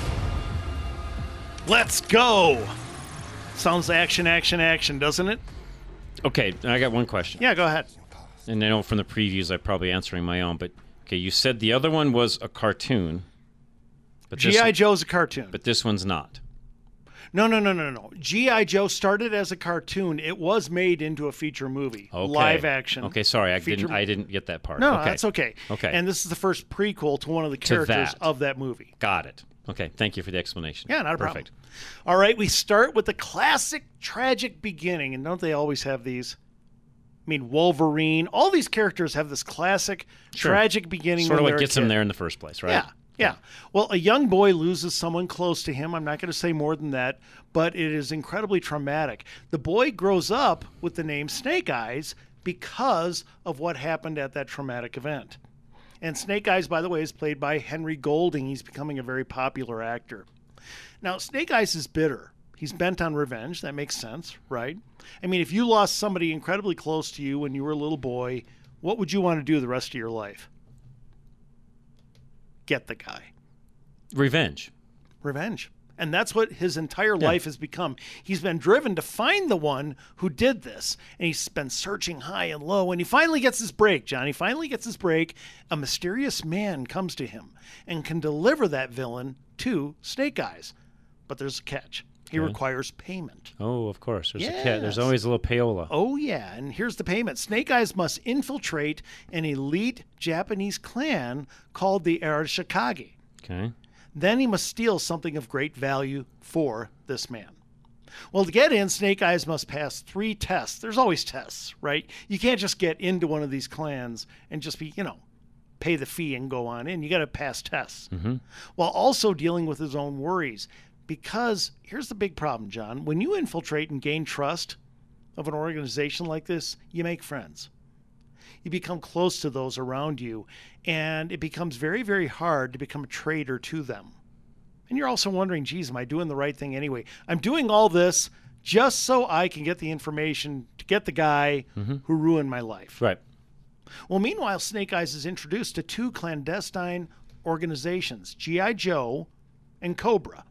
Let's go. Sounds action, action, action, doesn't it? Okay, I got one question. Yeah, go ahead. And I know from the previews I'm probably answering my own, but okay, you said the other one was a cartoon. But G I. Joe's a cartoon. But this one's not. No, no, no, no, no. G I. Joe started as a cartoon. It was made into a feature movie, Okay. live action. Okay, sorry, I feature- didn't. I didn't get that part. No, okay. that's okay. Okay. And this is the first prequel to one of the To characters that. of that movie. Got it. Okay, thank you for the explanation. Yeah, not a Perfect. problem. All right, we start with the classic tragic beginning, and don't they always have these? I mean, Wolverine. All these characters have this classic Sure. tragic beginning. Sort of when what they're a gets them kid. there in the first place, right? Yeah, yeah. Well, a young boy loses someone close to him. I'm not going to say more than that, but it is incredibly traumatic. The boy grows up with the name Snake Eyes because of what happened at that traumatic event. And Snake Eyes, by the way, is played by Henry Golding. He's becoming a very popular actor. Now, Snake Eyes is bitter. He's bent on revenge. That makes sense, right? I mean, if you lost somebody incredibly close to you when you were a little boy, what would you want to do the rest of your life? Get the guy. Revenge. Revenge. And that's what his entire Yeah. life has become. He's been driven to find the one who did this. And he's been searching high and low. And he finally gets his break, John. He finally gets his break. A mysterious man comes to him and can deliver that villain to Snake Eyes. But there's a catch. He Okay. requires payment. Oh, of course. There's a cat. There's Yes. always a little payola. Oh, yeah. And here's the payment. Snake Eyes must infiltrate an elite Japanese clan called the Arashikage. Okay. Then he must steal something of great value for this man. Well, to get in, Snake Eyes must pass three tests. There's always tests, right? You can't just get into one of these clans and just be, you know, pay the fee and go on in. You got to pass tests. Mm-hmm. While also dealing with his own worries. Because here's the big problem, John. When you infiltrate and gain trust of an organization like this, you make friends. You become close to those around you, and it becomes very, very hard to become a traitor to them. And you're also wondering, geez, am I doing the right thing anyway? I'm doing all this just so I can get the information to get the guy mm-hmm. who ruined my life. Right. Well, meanwhile, Snake Eyes is introduced to two clandestine organizations, G I. Joe and Cobra.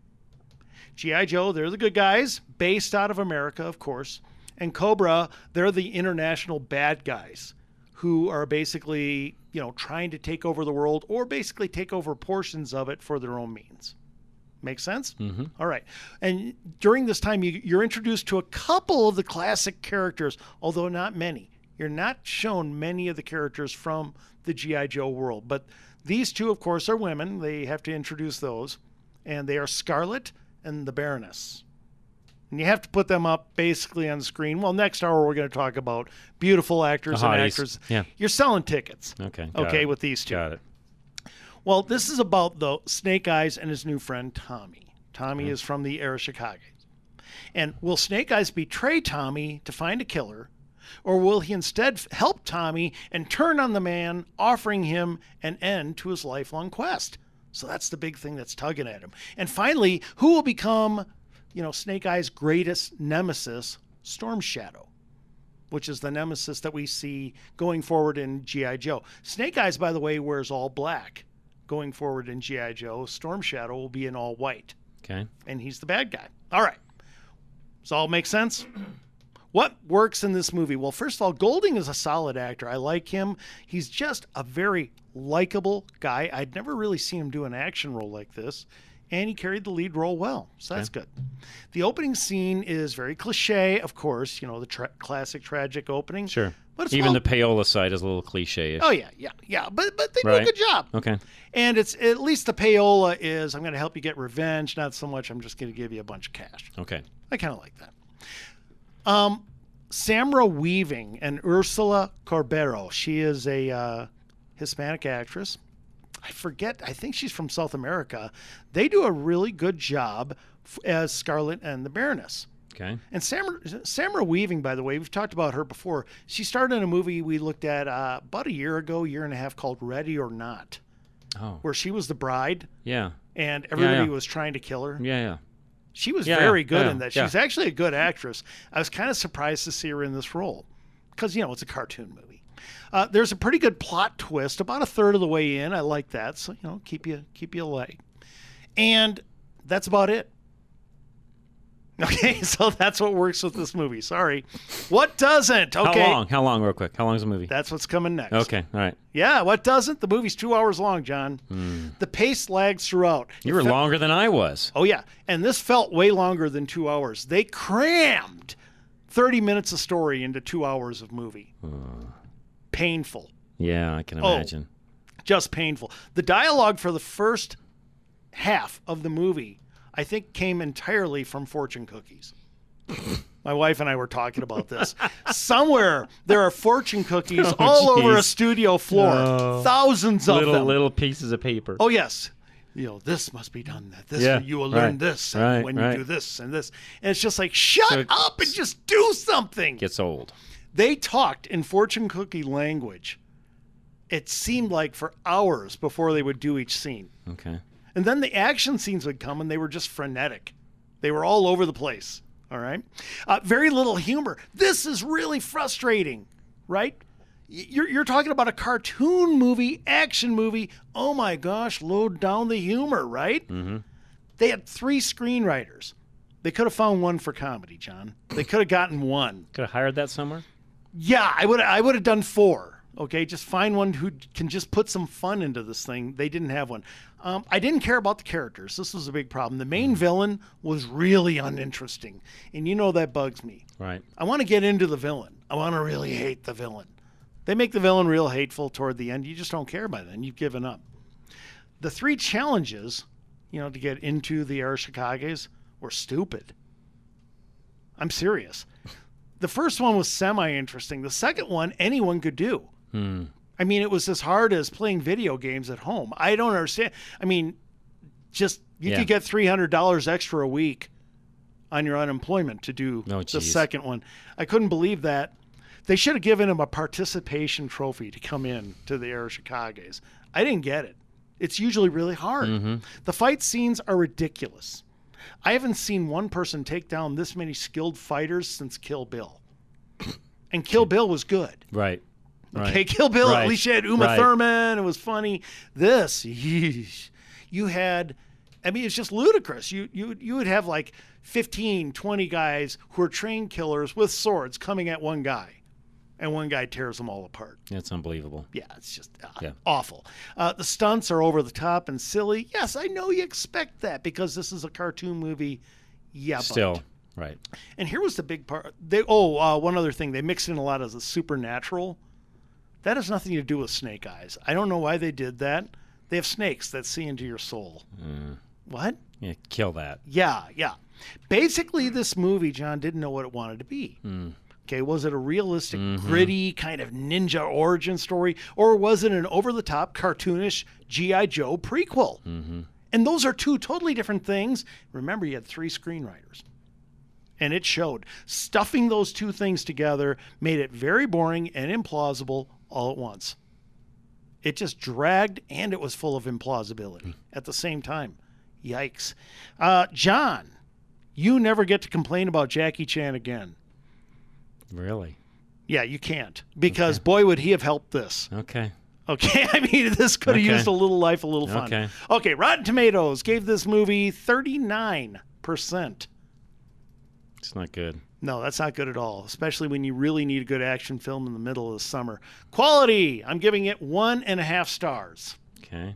G I. Joe, they're the good guys, based out of America, of course. And Cobra, they're the international bad guys who are basically, you know, trying to take over the world or basically take over portions of it for their own means. Make sense? Mm-hmm. All right. And during this time, you, you're introduced to a couple of the classic characters, although not many. You're not shown many of the characters from the G I. Joe world. But these two, of course, are women. They have to introduce those. And they are Scarlet and the Baroness. And you have to put them up basically on the screen. Well, next hour we're going to talk about beautiful actors and actors. Yeah. You're selling tickets. Okay. got Okay, it. with these two. Got it. Well, this is about, though, Snake Eyes and his new friend, Tommy. Tommy Okay. is from the Arashikage. And will Snake Eyes betray Tommy to find a killer, or will he instead f- help Tommy and turn on the man, offering him an end to his lifelong quest? So that's the big thing that's tugging at him. And finally, who will become, you know, Snake Eyes' greatest nemesis, Storm Shadow, which is the nemesis that we see going forward in G I. Joe. Snake Eyes, by the way, wears all black going forward in G I. Joe. Storm Shadow will be in all white. Okay. And he's the bad guy. All right. Does all make sense? What works in this movie? Well, first of all, Golding is a solid actor. I like him. He's just a very likable guy. I'd never really seen him do an action role like this, and he carried the lead role well, so that's Okay. good. The opening scene is very cliche, of course, you know, the tra- classic tragic opening. Sure. But it's Even well- the payola side is a little cliche-ish. Oh, yeah, yeah, yeah. But but they do Right. a good job. Okay. And it's at least the payola is, I'm going to help you get revenge, not so much I'm just going to give you a bunch of cash. Okay. I kind of like that. Um, Samara Weaving and Ursula Corbero. She is a uh, Hispanic actress. I forget. I think she's from South America. They do a really good job f- as Scarlet and the Baroness. Okay. And Samara, Samara Weaving, by the way, we've talked about her before. She starred in a movie we looked at uh, about a year ago, year and a half, called Ready or Not, Oh. where she was the bride Yeah. and everybody yeah. was trying to kill her. Yeah, yeah. She was Yeah, very yeah, good yeah, in that. yeah. She's actually a good actress. I was kind of surprised to see her in this role because, you know, it's a cartoon movie. Uh, there's a pretty good plot twist about a third of the way in. I like that. So, you know, keep you keep you away. And that's about it. Okay, so that's what works with this movie. Sorry. What doesn't? Okay. How long? How long, real quick? How long is the movie? That's what's coming next. Okay, all right. Yeah, what doesn't? The movie's two hours long, John. Hmm. The pace lags throughout. You It were fe- longer than I was. Oh, yeah. And this felt way longer than two hours. They crammed thirty minutes of story into two hours of movie. Painful. Yeah, I can Oh. imagine. Just painful. The dialogue for the first half of the movie, I think, came entirely from fortune cookies. My wife and I were talking about this. Somewhere there are fortune cookies Oh, all over a geez. studio floor. Oh. Thousands of little, them. Little pieces of paper. Oh, yes. You know, this must be done. That this Yeah, you will learn right, this and right, when right. you do this and this. And it's just like, shut So it- up and just do something. Gets old. They talked in fortune cookie language. It seemed like for hours before they would do each scene. Okay. And then the action scenes would come and they were just frenetic. They were all over the place. All right. Uh, very little humor. This is really frustrating, right? Y- You're, you're talking about a cartoon movie, action movie. Oh my gosh, load down the humor, right? Mm-hmm. They had three screenwriters. They could have found one for comedy, John. They could have gotten one. Could have hired that somewhere? Yeah, I would I would have done four. Okay, just find one who can just put some fun into this thing. They didn't have one. Um, I didn't care about the characters. This was a big problem. The main villain was really uninteresting, and you know that bugs me. Right. I want to get into the villain. I want to really hate the villain. They make the villain real hateful toward the end. You just don't care by then. You've given up. The three challenges you know, to get into the Arashikages were stupid. I'm serious. The first one was semi-interesting. The second one, anyone could do. Hmm. I mean, it was as hard as playing video games at home. I don't understand. I mean, just you Yeah. could get three hundred dollars extra a week on your unemployment to do Oh, the geez. second one. I couldn't believe that. They should have given him a participation trophy to come in to the Arashikages. I didn't get it. It's usually really hard. Mhm. The fight scenes are ridiculous. I haven't seen one person take down this many skilled fighters since Kill Bill. And Kill Bill was good. Right. Okay, Right. Kill Bill, Right. at least you had Uma Right. Thurman. It was funny. This, yeesh. You had, I mean, it's just ludicrous. You, you, you would have like fifteen, twenty guys who are trained killers with swords coming at one guy. And one guy tears them all apart. That's unbelievable. Yeah, it's just uh, Yeah. awful. Uh, the stunts are over the top and silly. Yes, I know you expect that because this is a cartoon movie. Yeah, but. Still, right. And here was the big part. They oh, uh, one other thing. They mixed in a lot of the supernatural. That has nothing to do with snake eyes. I don't know why they did that. They have snakes that see into your soul. Mm. What? Yeah, kill that. Yeah, yeah. Basically, this movie, John, didn't know what it wanted to be. Mm. Okay, was it a realistic, Mhm. gritty kind of ninja origin story, or was it an over-the-top, cartoonish G I. Joe prequel? Mm-hmm. And those are two totally different things. Remember, you had three screenwriters. And it showed. Stuffing those two things together made it very boring and implausible all at once. It just dragged, and it was full of implausibility at the same time. Yikes. Uh, John, you never get to complain about Jackie Chan again. Really? Yeah, you can't. Because, boy, would he have helped this. Okay. Okay, I mean, this could have Okay. used a little life, a little fun. Okay. Okay, Rotten Tomatoes gave this movie thirty-nine percent. It's not good. No, that's not good at all, especially when you really need a good action film in the middle of the summer. Quality, I'm giving it one and a half stars. Okay.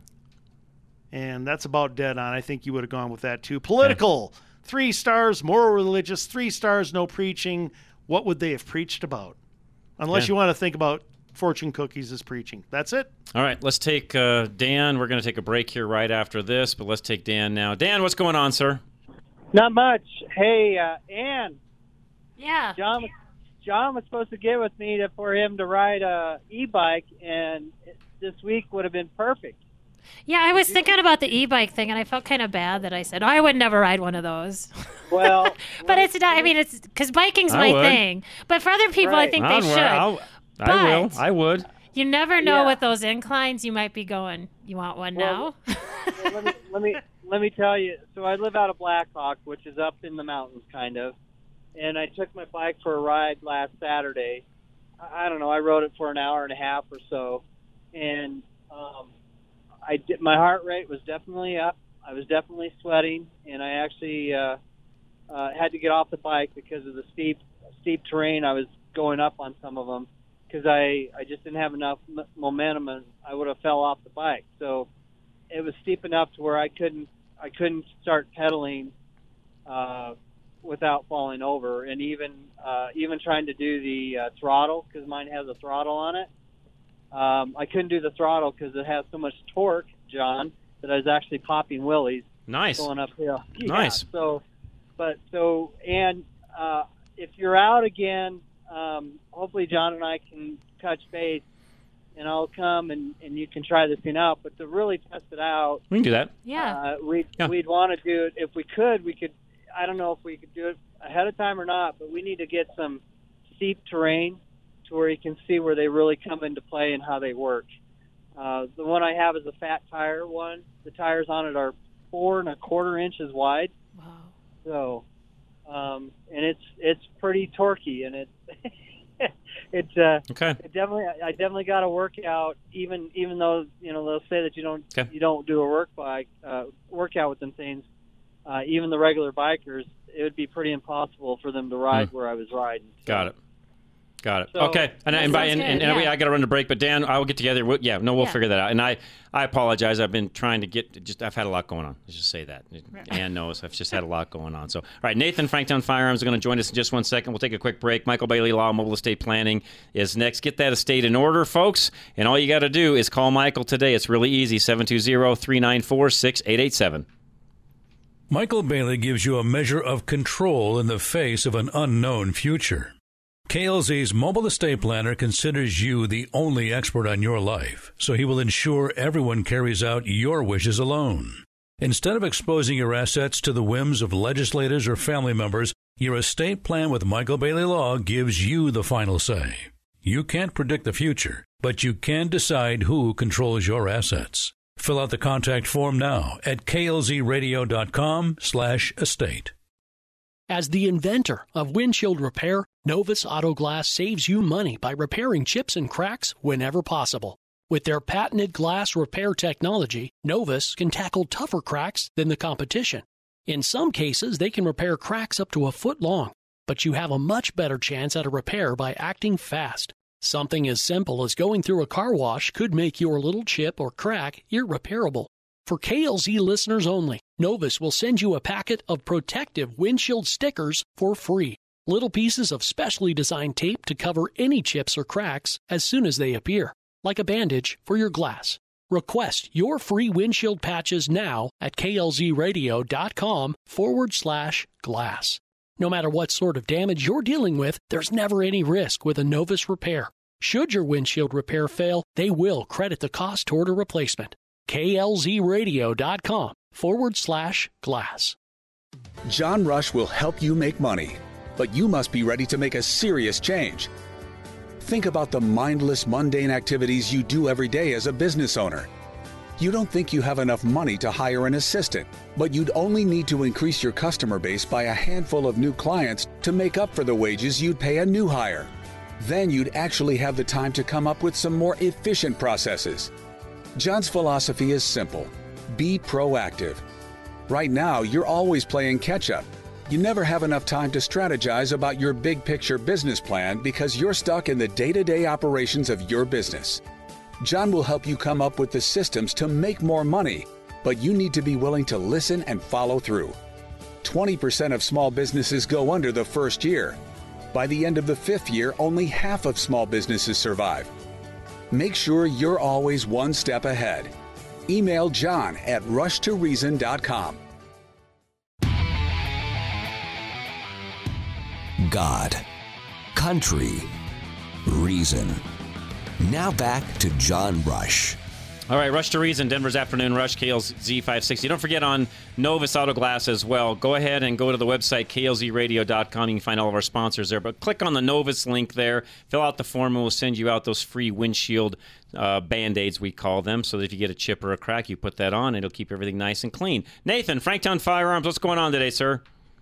And that's about dead on. I think you would have gone with that too. Political, three stars. Moral religious, three stars. No preaching. What would they have preached about? Unless Yeah. you want to think about fortune cookies as preaching. That's it. All right, let's take uh, Dan. We're going to take a break here right after this, but let's take Dan now. Dan, what's going on, sir? Not much. Hey, uh, Ann. Yeah. John, was- John was supposed to get with me to, for him to ride a e-bike, and it, this week would have been perfect. Yeah, I was thinking about the e-bike thing, and I felt kind of bad that I said, oh, I would never ride one of those. Well, but it's not, I mean, it's because biking's I my would. thing. But for other people, I Right. think I'll they wear- should. I'll- I will. But I would. You never know Yeah. with those inclines. You might be going, you want one Well, now? Well, let me let me let me tell you. So I live out of Blackhawk, which is up in the mountains, kind of. And I took my bike for a ride last Saturday. I I don't know. I rode it for an hour and a half or so, and um, I did, my heart rate was definitely up. I was definitely sweating, and I actually uh, uh, had to get off the bike because of the steep steep terrain. I was going up on some of them because I I just didn't have enough m- momentum, and I would have fell off the bike. So it was steep enough to where I couldn't I couldn't start pedaling uh, without falling over, and even uh, even trying to do the uh, throttle because mine has a throttle on it. Um, I couldn't do the throttle because it has so much torque, John, that I was actually popping wheelies. Nice. Going uphill. Yeah, Nice. So, but so and uh, if you're out again, um, hopefully John and I can touch base, and I'll come and, and you can try this thing out. But to really test it out, We can do that. Yeah. uh, we'd, Yeah. we'd want to do it. If we could, we could, I don't know if we could do it ahead of time or not, but we need to get some steep terrain to where you can see where they really come into play and how they work. Uh, the one I have is a fat tire one. The tires on it are four and a quarter inches wide. Wow. So, um, and it's it's pretty torquey, and it it uh, Okay. it definitely I definitely got to work out. Even even though you know they'll say that you don't Okay. you don't do a work bike uh, workout with them things. Uh, even the regular bikers, it would be pretty impossible for them to ride where I was riding. Got it. Got it. So- okay. And, and, by, and, and, and yeah. I got to run to break, but Dan, I'll get together. We'll, yeah, no, we'll Yeah. figure that out. And I, I apologize. I've been trying to get, just I've had a lot going on. Let's just say that. Ann knows I've just had a lot going on. So, all right, Nathan, Franktown Firearms, are going to join us in just one second. We'll take a quick break. Michael Bailey Law, Mobile Estate Planning is next. Get that estate in order, folks. And all you got to do is call Michael today. It's really easy, seven two zero, three nine four, six eight eight seven. Michael Bailey gives you a measure of control in the face of an unknown future. K L Z's mobile estate planner considers you the only expert on your life, so he will ensure everyone carries out your wishes alone. Instead of exposing your assets to the whims of legislators or family members, your estate plan with Michael Bailey Law gives you the final say. You can't predict the future, but you can decide who controls your assets. Fill out the contact form now at klzradio.com slash estate. As the inventor of windshield repair, Novus Auto Glass saves you money by repairing chips and cracks whenever possible. With their patented glass repair technology, Novus can tackle tougher cracks than the competition. In some cases, they can repair cracks up to a foot long, but you have a much better chance at a repair by acting fast. Something as simple as going through a car wash could make your little chip or crack irreparable. For K L Z listeners only, Novus will send you a packet of protective windshield stickers for free. Little pieces of specially designed tape to cover any chips or cracks as soon as they appear, like a bandage for your glass. Request your free windshield patches now at klzradio.com forward slash glass. No matter what sort of damage you're dealing with, there's never any risk with a Novus repair. Should your windshield repair fail, they will credit the cost toward a replacement. klzradio.com forward slash glass. John Rush will help you make money, but you must be ready to make a serious change. Think about the mindless, mundane activities you do every day as a business owner. You don't think you have enough money to hire an assistant, but you'd only need to increase your customer base by a handful of new clients to make up for the wages you'd pay a new hire. Then you'd actually have the time to come up with some more efficient processes. John's philosophy is simple. Be proactive. Right now, you're always playing catch-up. You never have enough time to strategize about your big-picture business plan because you're stuck in the day-to-day operations of your business. John will help you come up with the systems to make more money, but you need to be willing to listen and follow through. twenty percent of small businesses go under the first year. By the end of the fifth year, only half of small businesses survive. Make sure you're always one step ahead. Email John at rush to reason dot com. God, country, reason. Now back to John Rush. All right, Rush to Reason, Denver's Afternoon Rush, K L Z five sixty. Don't forget on Novus Auto Glass as well. Go ahead and go to the website, k l z radio dot com. You can find all of our sponsors there. But click on the Novus link there. Fill out the form, and we'll send you out those free windshield uh, Band-Aids, we call them, so that if you get a chip or a crack, you put that on. It'll keep everything nice and clean. Nathan, Franktown Firearms, what's going on today, sir?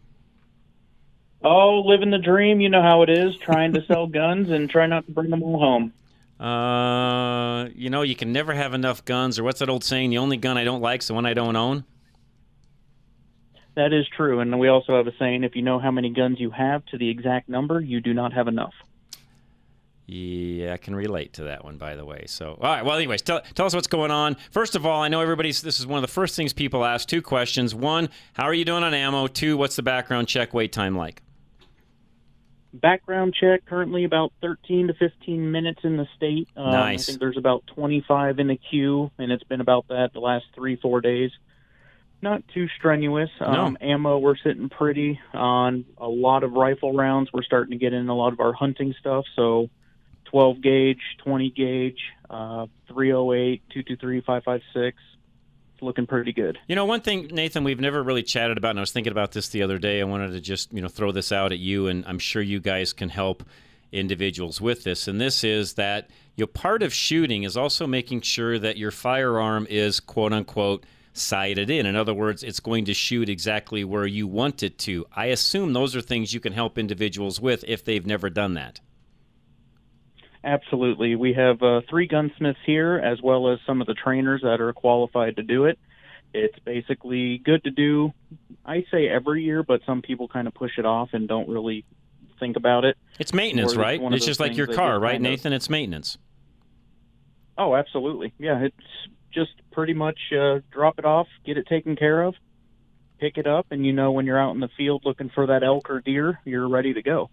Oh, living the dream. You know how it is, trying to sell guns and try not to bring them all home. Uh, you know, you can never have enough guns, or what's that old saying? The only gun I don't like is the one I don't own. That is true, and we also have a saying, if you know how many guns you have to the exact number, you do not have enough. Yeah, I can relate to that one, by the way. So, all right, well, anyways, tell, tell us what's going on. First of all, I know everybody's, this is one of the first things people ask. Two questions. One, how are you doing on ammo? Two, what's the background check wait time like? Background check, currently about thirteen to fifteen minutes in the state. Um, nice. I think there's about twenty-five in the queue, and it's been about that the last three, four days. Not too strenuous. Um, no. Ammo, we're sitting pretty on a lot of rifle rounds. We're starting to get in a lot of our hunting stuff, so twelve gauge, twenty gauge, uh, three oh eight, two twenty-three, five five six. Looking pretty good. You know, one thing, Nathan, we've never really chatted about, and I was thinking about this the other day. I wanted to just, you know, throw this out at you, and I'm sure you guys can help individuals with this. And this is that, you know, part of shooting is also making sure that your firearm is, quote unquote, sighted in. In other words, it's going to shoot exactly where you want it to. I assume those are things you can help individuals with if they've never done that. Absolutely. We have uh, three gunsmiths here, as well as some of the trainers that are qualified to do it. It's basically good to do, I say every year, but some people kind of push it off and don't really think about it. It's maintenance, right? It's just like your car, right, Nathan? It's maintenance. Oh, absolutely. Yeah, it's just pretty much uh, drop it off, get it taken care of, pick it up, and you know when you're out in the field looking for that elk or deer, you're ready to go.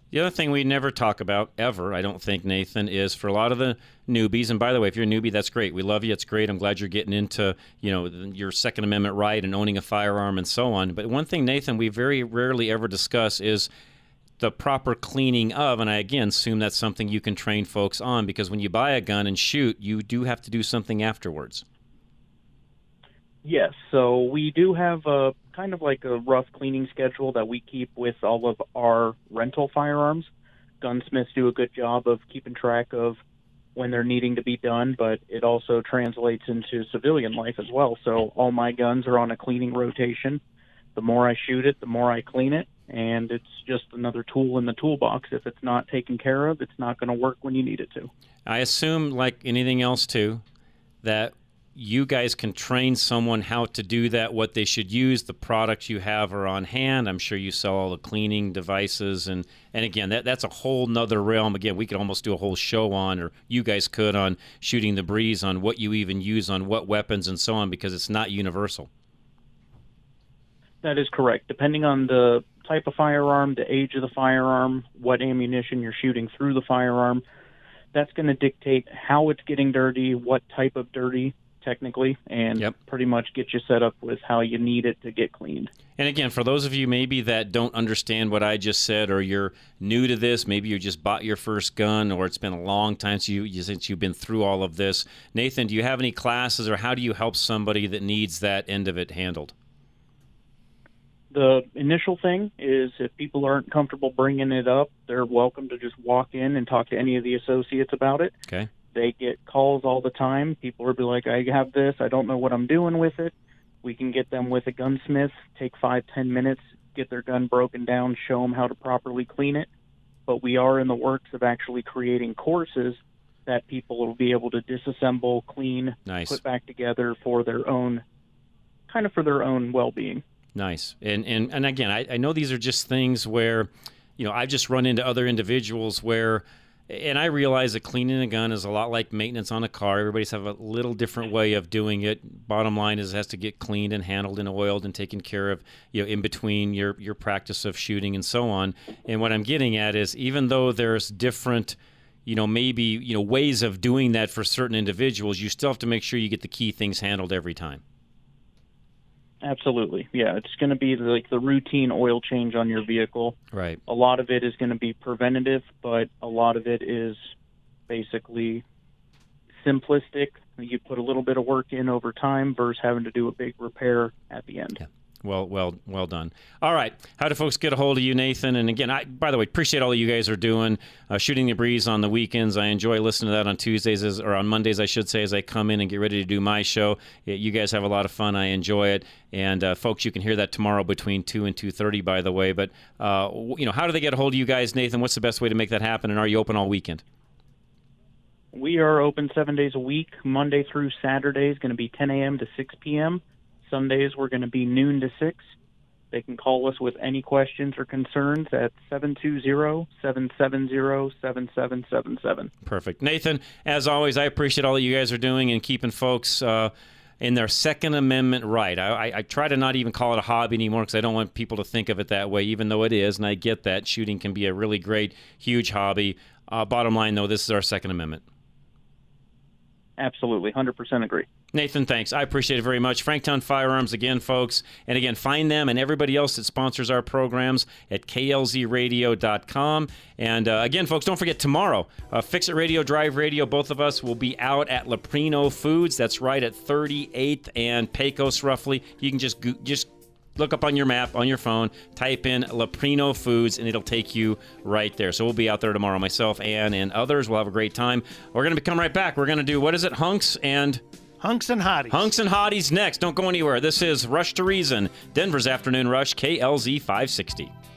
The other thing we never talk about, ever, I don't think, Nathan, is for a lot of the newbies, and by the way, if you're a newbie, that's great. We love you. It's great. I'm glad you're getting into, you know, your Second Amendment right and owning a firearm and so on. But one thing, Nathan, we very rarely ever discuss is the proper cleaning of, and I, again, assume that's something you can train folks on, because when you buy a gun and shoot, you do have to do something afterwards. Yes, so we do have a kind of like a rough cleaning schedule that we keep with all of our rental firearms. Gunsmiths do a good job of keeping track of when they're needing to be done, but it also translates into civilian life as well. So all my guns are on a cleaning rotation. The more I shoot it, the more I clean it, and it's just another tool in the toolbox. If it's not taken care of, it's not going to work when you need it to. I assume, like anything else too, that you guys can train someone how to do that, what they should use. The products you have are on hand. I'm sure you sell all the cleaning devices. And, and again, that that's a whole nother realm. Again, we could almost do a whole show on, or you guys could, on shooting the breeze, on what you even use on what weapons and so on, because it's not universal. That is correct. Depending on the type of firearm, the age of the firearm, what ammunition you're shooting through the firearm, that's going to dictate how it's getting dirty, what type of dirty, technically, and yep. pretty much get you set up with how you need it to get cleaned. And again, for those of you maybe that don't understand what I just said, or you're new to this, maybe you just bought your first gun, or it's been a long time since, you, since you've been through all of this. Nathan, do you have any classes, or how do you help somebody that needs that end of it handled? The initial thing is, if people aren't comfortable bringing it up, they're welcome to just walk in and talk to any of the associates about it. Okay. They get calls all the time. People will be like, I have this, I don't know what I'm doing with it. We can get them with a gunsmith, take five, ten minutes, get their gun broken down, show them how to properly clean it. But we are in the works of actually creating courses that people will be able to disassemble, clean, nice. put back together for their own, kind of for their own well-being. Nice. And and, and again, I, I know these are just things where, you know, I've just run into other individuals where, and I realize that cleaning a gun is a lot like maintenance on a car. Everybody's have a little different way of doing it. Bottom line is it has to get cleaned and handled and oiled and taken care of, you know, in between your, your practice of shooting and so on. And what I'm getting at is, even though there's different, you know, maybe, you know, ways of doing that for certain individuals, you still have to make sure you get the key things handled every time. Absolutely. Yeah, it's going to be like the routine oil change on your vehicle. Right. A lot of it is going to be preventative, but a lot of it is basically simplistic. You put a little bit of work in over time versus having to do a big repair at the end. Yeah. Well, well, well done. All right. How do folks get a hold of you, Nathan? And again, I, by the way, appreciate all that you guys are doing. Uh, Shooting the Breeze on the weekends. I enjoy listening to that on Tuesdays, as, or on Mondays, I should say, as I come in and get ready to do my show. You guys have a lot of fun. I enjoy it. And uh, folks, you can hear that tomorrow between two and two thirty, by the way. But, uh, you know, how do they get a hold of you guys, Nathan? What's the best way to make that happen? And are you open all weekend? We are open seven days a week. Monday through Saturday is going to be ten a.m. to six p.m. Sundays, we're going to be noon to six. They can call us with any questions or concerns at seven two zero, seven seven zero, seven seven seven seven. Perfect. Nathan, as always, I appreciate all that you guys are doing and keeping folks uh, in their Second Amendment right. I, I, I try to not even call it a hobby anymore, because I don't want people to think of it that way, even though it is, and I get that. Shooting can be a really great, huge hobby. Uh, bottom line, though, this is our Second Amendment. Absolutely, one hundred percent agree. Nathan, thanks. I appreciate it very much. Franktown Firearms, again, folks. And again, find them and everybody else that sponsors our programs at K L Z radio dot com. And uh, again, folks, don't forget tomorrow, uh, Fix It Radio, Drive Radio, both of us will be out at Leprino Foods. That's right at thirty-eighth and Pecos, roughly. You can just go- just look up on your map, on your phone, type in Leprino Foods, and it'll take you right there. So we'll be out there tomorrow, myself, Ann, and others. We'll have a great time. We're going to come right back. We're going to do, what is it, Hunks and... Hunks and Hotties. Hunks and Hotties next. Don't go anywhere. This is Rush to Reason, Denver's Afternoon Rush, K L Z five sixty.